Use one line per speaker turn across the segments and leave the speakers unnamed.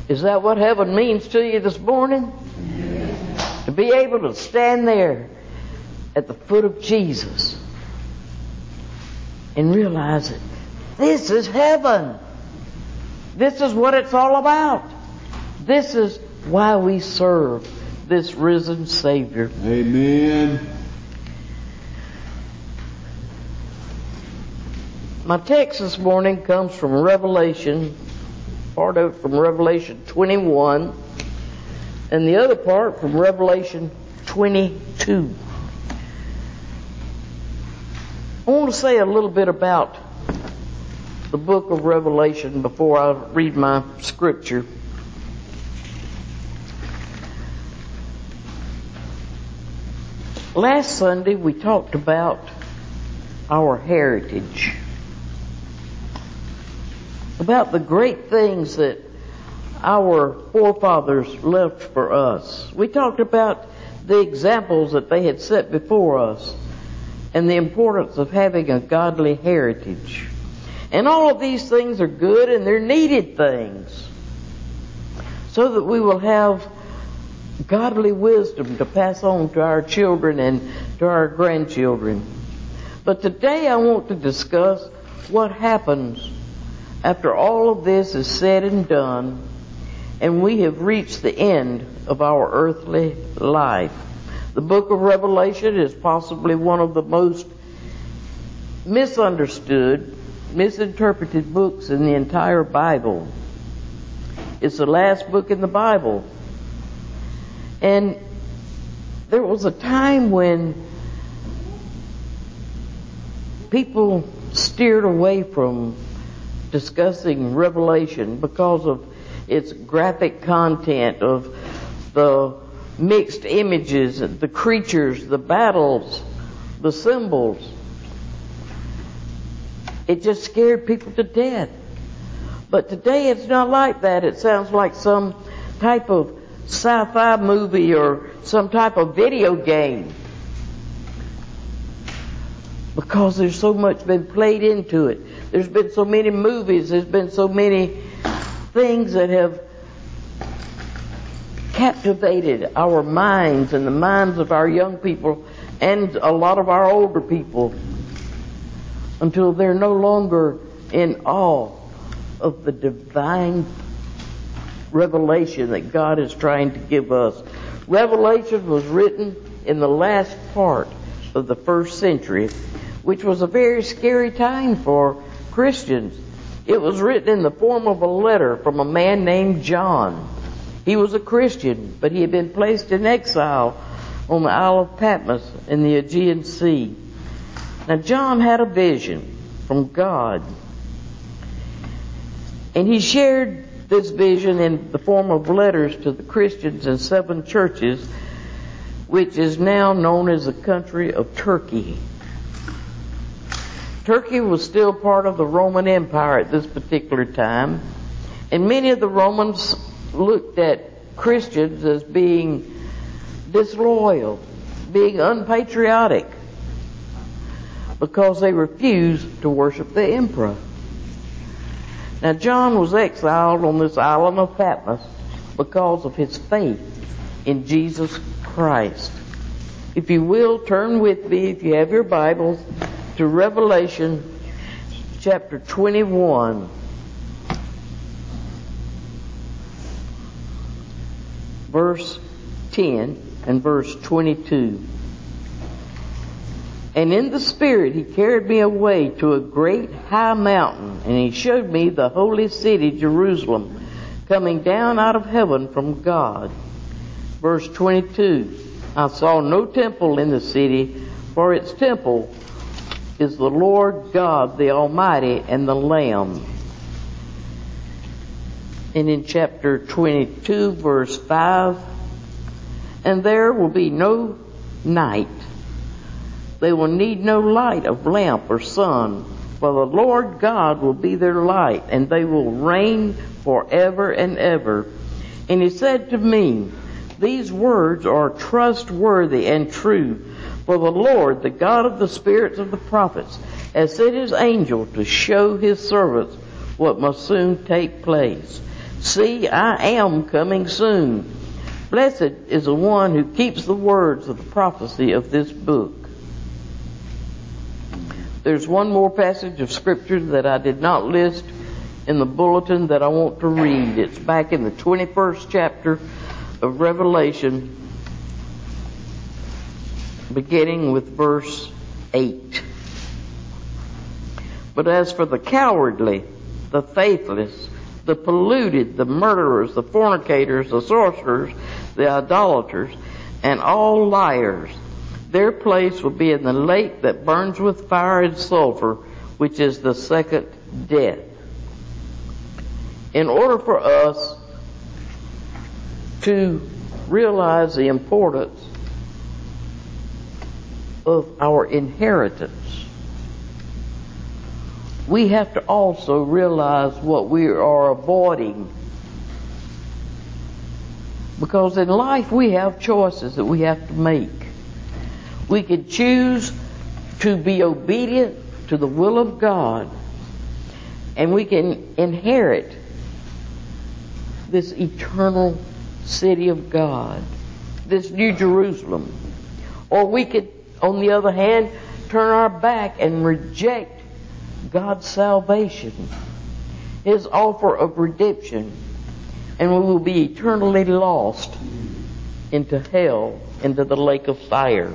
Is that what heaven means to you this morning? To be able to stand there at the foot of Jesus and realize that this is heaven. This is what it's all about. This is why we serve this risen Savior.
Amen.
My text this morning comes from Revelation, part of it from Revelation 21, and the other part from Revelation 22. I want to say a little bit about the book of Revelation before I read my scripture. Last Sunday we talked about our heritage, about the great things that our forefathers left for us. We talked about the examples that they had set before us and the importance of having a godly heritage. And all of these things are good and they're needed things so that we will have godly wisdom to pass on to our children and to our grandchildren. But today I want to discuss what happens after all of this is said and done and we have reached the end of our earthly life. The book of Revelation is possibly one of the most misunderstood, misinterpreted books in the entire Bible. It's the last book in the Bible. And there was a time when people steered away from discussing Revelation because of its graphic content, of the mixed images, the creatures, the battles, the symbols. It just scared people to death. But today it's not like that. It sounds like some type of sci-fi movie or some type of video game, because there's so much been played into it. There's been so many movies, there's been so many things that have captivated our minds and the minds of our young people and a lot of our older people until they're no longer in awe of the divine revelation that God is trying to give us. Revelation was written in the last part of the first century, which was a very scary time for Christians. It was written in the form of a letter from a man named John. He was a Christian, but he had been placed in exile on the Isle of Patmos in the Aegean Sea. Now, John had a vision from God, and he shared this vision in the form of letters to the Christians in 7 churches, which is now known as the country of Turkey. Turkey was still part of the Roman Empire at this particular time, and many of the Romans looked at Christians as being disloyal, being unpatriotic, because they refused to worship the emperor. Now, John was exiled on this island of Patmos because of his faith in Jesus Christ. If you will, turn with me, if you have your Bibles, to Revelation chapter 21. Verse 10 and verse 22. And in the Spirit he carried me away to a great high mountain, and he showed me the holy city Jerusalem, coming down out of heaven from God. Verse 22. I saw no temple in the city, for its temple is the Lord God, the Almighty, and the Lamb. And in chapter 22, verse 5, and there will be no night. They will need no light of lamp or sun, for the Lord God will be their light, and they will reign forever and ever. And he said to me, these words are trustworthy and true, for the Lord, the God of the spirits of the prophets, has sent his angel to show his servants what must soon take place. See, I am coming soon. Blessed is the one who keeps the words of the prophecy of this book. There's one more passage of Scripture that I did not list in the bulletin that I want to read. It's back in the 21st chapter of Revelation, beginning with verse 8. But as for the cowardly, the faithless, the polluted, the murderers, the fornicators, the sorcerers, the idolaters, and all liars, their place will be in the lake that burns with fire and sulfur, which is the second death. In order for us to realize the importance of our inheritance, we have to also realize what we are avoiding. Because in life we have choices that we have to make. We can choose to be obedient to the will of God, and we can inherit this eternal city of God, this New Jerusalem. Or we could, on the other hand, turn our back and reject God's salvation, His offer of redemption, and we will be eternally lost into hell, into the lake of fire.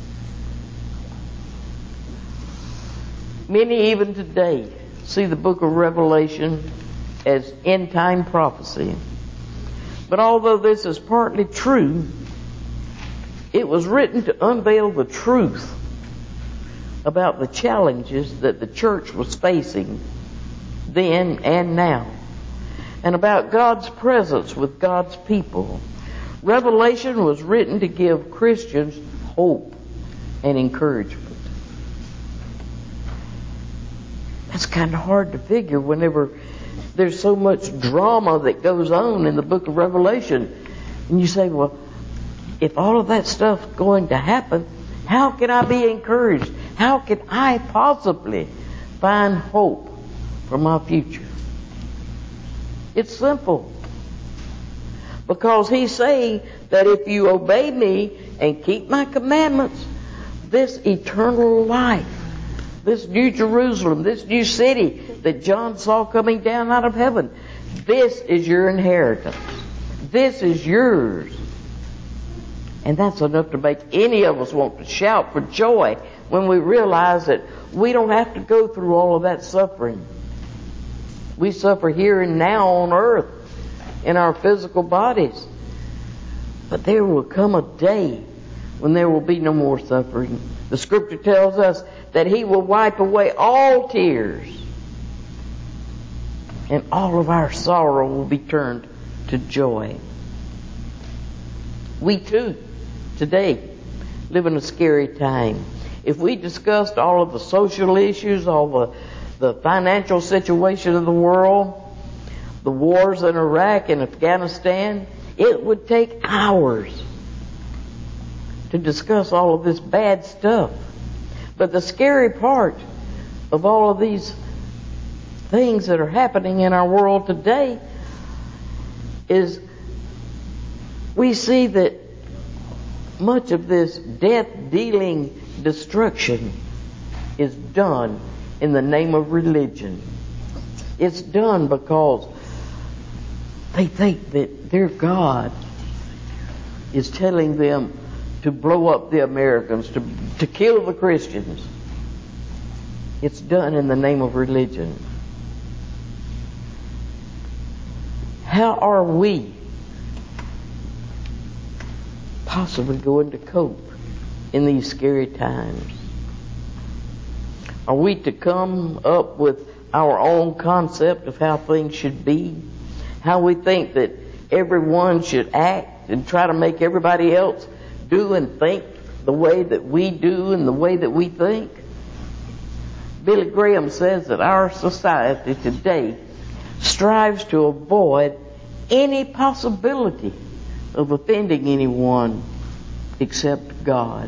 Many even today see the book of Revelation as end-time prophecy. But although this is partly true, it was written to unveil the truth about the challenges that the church was facing then and now, and about God's presence with God's people. Revelation was written to give Christians hope and encouragement. That's kind of hard to figure whenever there's so much drama that goes on in the book of Revelation. And you say, well, if all of that stuff's going to happen, how can I be encouraged? How can I possibly find hope for my future? It's simple. Because He's saying that if you obey me and keep my commandments, this eternal life, this New Jerusalem, this new city that John saw coming down out of heaven, this is your inheritance. This is yours. And that's enough to make any of us want to shout for joy when we realize that we don't have to go through all of that suffering. We suffer here and now on earth in our physical bodies. But there will come a day when there will be no more suffering. The Scripture tells us that He will wipe away all tears, and all of our sorrow will be turned to joy. We too, today, live in a scary time. If we discussed all of the social issues, all the financial situation of the world, the wars in Iraq and Afghanistan, it would take hours to discuss all of this bad stuff. But the scary part of all of these things that are happening in our world today is we see that much of this death-dealing destruction is done in the name of religion. It's done because they think that their God is telling them to blow up the Americans, to kill the Christians. It's done in the name of religion. How are we possibly going to cope in these scary times? Are we to come up with our own concept of how things should be? How we think that everyone should act and try to make everybody else do and think the way that we do and the way that we think? Billy Graham says that our society today strives to avoid any possibility of offending anyone except God.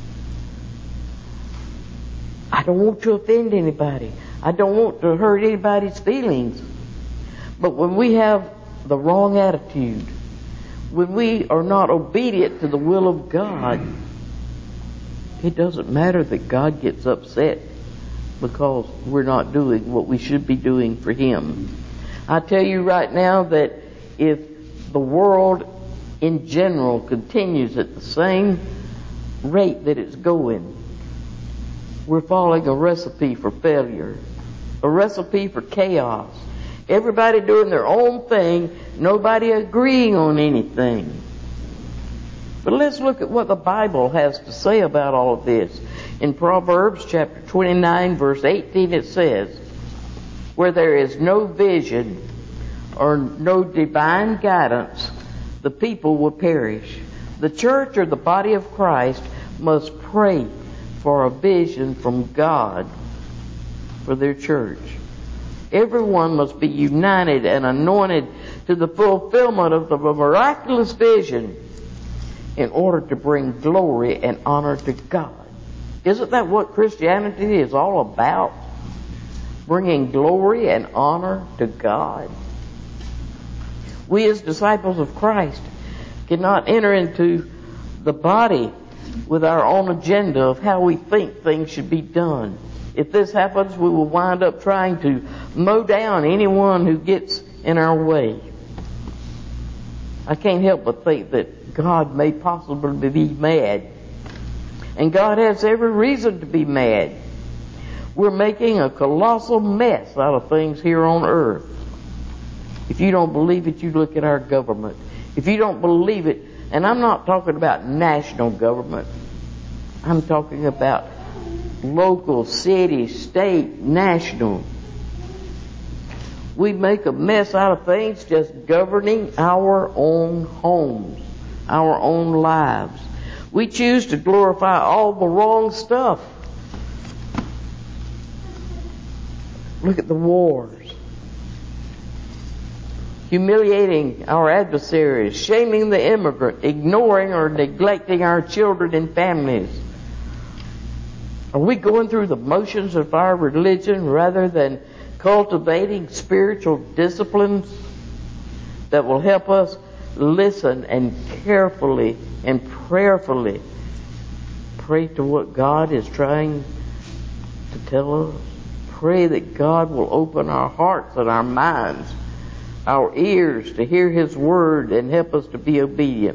I don't want to offend anybody. I don't want to hurt anybody's feelings. But when we have the wrong attitude, when we are not obedient to the will of God, it doesn't matter that God gets upset because we're not doing what we should be doing for Him. I tell you right now that if the world in general continues at the same rate that it's going, we're following a recipe for failure, a recipe for chaos. Everybody doing their own thing, nobody agreeing on anything. But let's look at what the Bible has to say about all of this. In Proverbs chapter 29, verse 18, it says, "Where there is no vision or no divine guidance, the people will perish." The church or the body of Christ must pray for a vision from God for their church. Everyone must be united and anointed to the fulfillment of the miraculous vision in order to bring glory and honor to God. Isn't that what Christianity is all about? Bringing glory and honor to God. We as disciples of Christ cannot enter into the body with our own agenda of how we think things should be done. If this happens, we will wind up trying to mow down anyone who gets in our way. I can't help but think that God may possibly be mad. And God has every reason to be mad. We're making a colossal mess out of things here on earth. If you don't believe it, you look at our government. If you don't believe it, and I'm not talking about national government, I'm talking about local, city, state, national. We make a mess out of things just governing our own homes, our own lives. We choose to glorify all the wrong stuff. Look at the wars. Humiliating our adversaries, shaming the immigrant, ignoring or neglecting our children and families. Are we going through the motions of our religion rather than cultivating spiritual disciplines that will help us listen and carefully and prayerfully pray to what God is trying to tell us? Pray that God will open our hearts and our minds, our ears to hear His Word and help us to be obedient.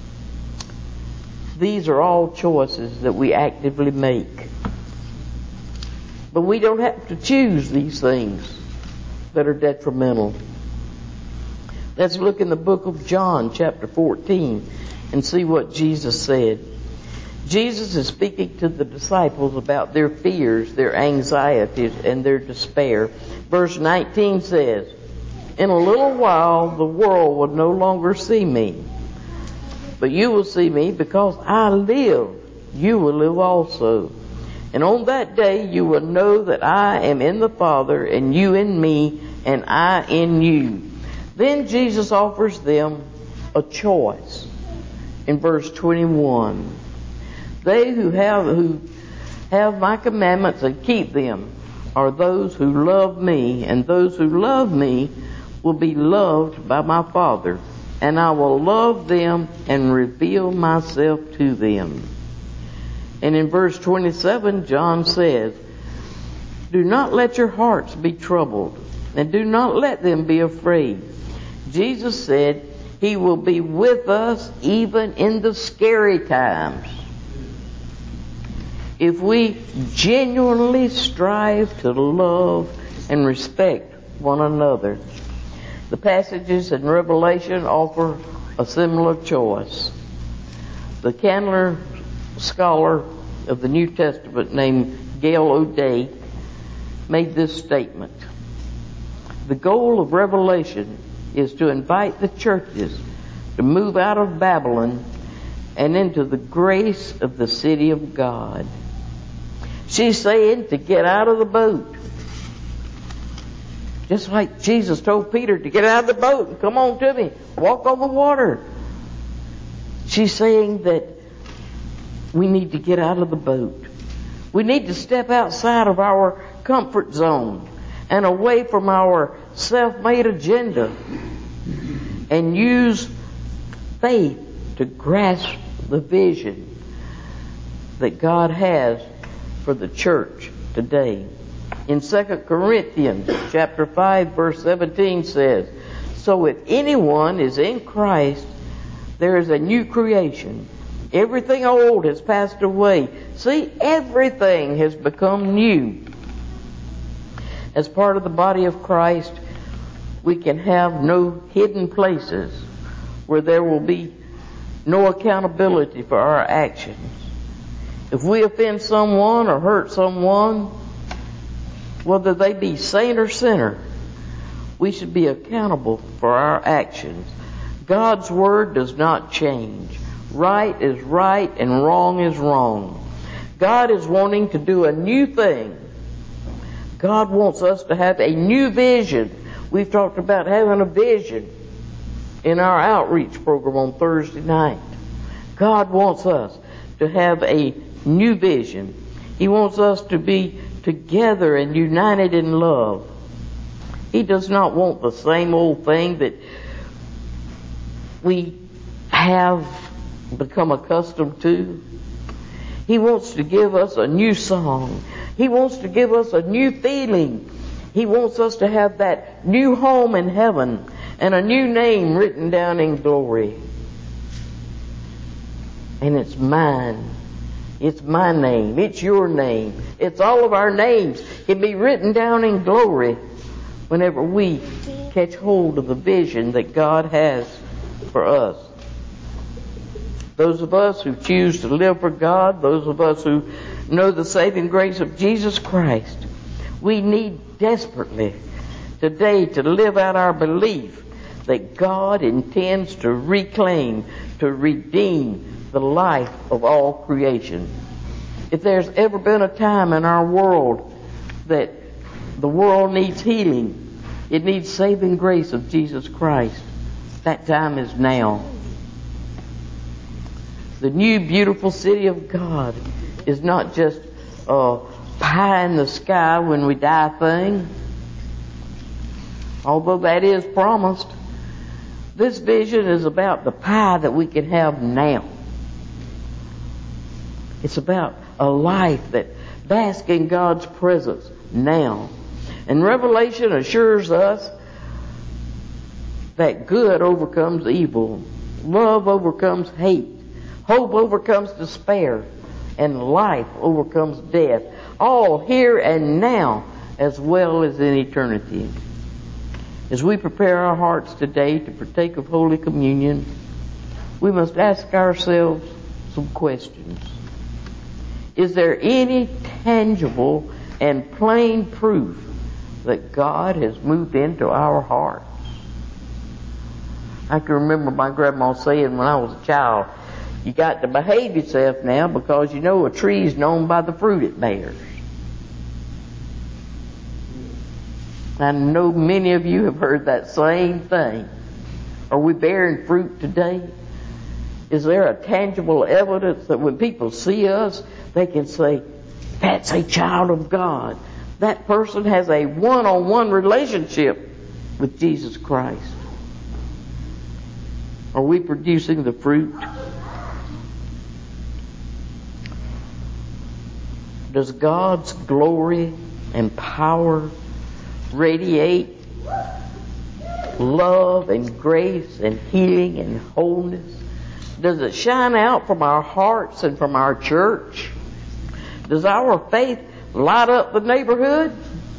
These are all choices that we actively make. But we don't have to choose these things that are detrimental. Let's look in the book of John, chapter 14, and see what Jesus said. Jesus is speaking to the disciples about their fears, their anxieties, and their despair. Verse 19 says, "In a little while the world will no longer see me, but you will see me because I live. You will live also. And on that day you will know that I am in the Father, and you in me, and I in you." Then Jesus offers them a choice in verse 21. "They who have my commandments and keep them are those who love me, and those who love me will be loved by my Father, and I will love them and reveal myself to them." And in verse 27, John says, "Do not let your hearts be troubled, and do not let them be afraid." Jesus said He will be with us even in the scary times. If we genuinely strive to love and respect one another. The passages in Revelation offer a similar choice. The Candler scholar of the New Testament named Gail O'Day made this statement: "The goal of Revelation is to invite the churches to move out of Babylon and into the grace of the city of God." She's saying to get out of the boat. Just like Jesus told Peter to get out of the boat and come on to me, walk on the water. She's saying that we need to get out of the boat. We need to step outside of our comfort zone and away from our self-made agenda and use faith to grasp the vision that God has for the church today. In 2 Corinthians chapter 5 verse 17 says, "So if anyone is in Christ, there is a new creation. Everything old has passed away. See, everything has become new." As part of the body of Christ, we can have no hidden places where there will be no accountability for our actions. If we offend someone or hurt someone, whether they be saint or sinner, we should be accountable for our actions. God's Word does not change. Right is right and wrong is wrong. God is wanting to do a new thing. God wants us to have a new vision. We've talked about having a vision in our outreach program on Thursday night. God wants us to have a new vision. He wants us to be together and united in love. He does not want the same old thing that we have become accustomed to. He wants to give us a new song. He wants to give us a new feeling. He wants us to have that new home in heaven and a new name written down in glory. And it's mine. It's my name. It's your name. It's all of our names can be written down in glory whenever we catch hold of the vision that God has for us. Those of us who choose to live for God, those of us who know the saving grace of Jesus Christ, we need desperately today to live out our belief that God intends to reclaim, to redeem the life of all creation. If there's ever been a time in our world that the world needs healing, it needs saving grace of Jesus Christ, that time is now. The new beautiful city of God is not just a pie in the sky when we die thing, although that is promised. This vision is about the pie that we can have now. It's about a life that basks in God's presence now. And Revelation assures us that good overcomes evil, love overcomes hate, hope overcomes despair, and life overcomes death, all here and now as well as in eternity. As we prepare our hearts today to partake of Holy Communion, we must ask ourselves some questions. Is there any tangible and plain proof that God has moved into our hearts? I can remember my grandma saying when I was a child, you got to behave yourself now because you know a tree's known by the fruit it bears. I know many of you have heard that same thing. Are we bearing fruit today? Is there a tangible evidence that when people see us, they can say, that's a child of God. That person has a one-on-one relationship with Jesus Christ. Are we producing the fruit? Does God's glory and power radiate love and grace and healing and wholeness? Does it shine out from our hearts and from our church? Does our faith light up the neighborhood?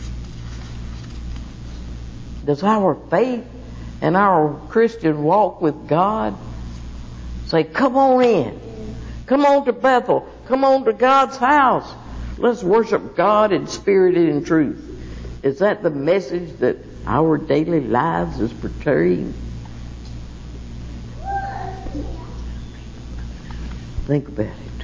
Does our faith and our Christian walk with God say, come on in, come on to Bethel, come on to God's house, let's worship God in spirit and in truth? Is that the message that our daily lives is portraying? Think about it.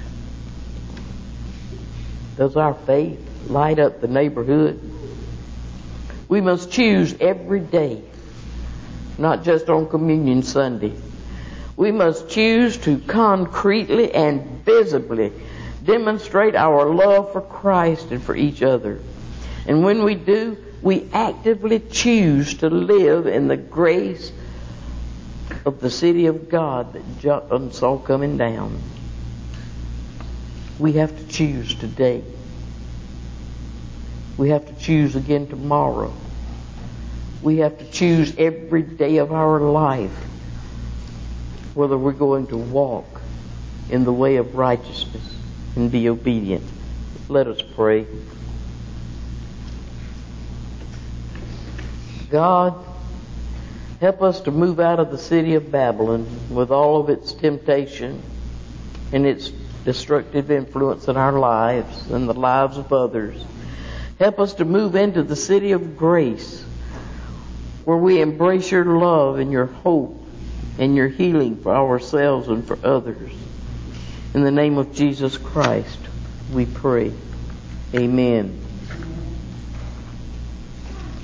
Does our faith light up the neighborhood? We must choose every day, not just on Communion Sunday. We must choose to concretely and visibly demonstrate our love for Christ and for each other. And when we do, we actively choose to live in the grace of the city of God that John saw coming down. We have to choose today. We have to choose again tomorrow. We have to choose every day of our life whether we're going to walk in the way of righteousness and be obedient. Let us pray. God, help us to move out of the city of Babylon with all of its temptation and its destructive influence in our lives and the lives of others. Help us to move into the city of grace where we embrace your love and your hope and your healing for ourselves and for others. In the name of Jesus Christ, we pray. Amen.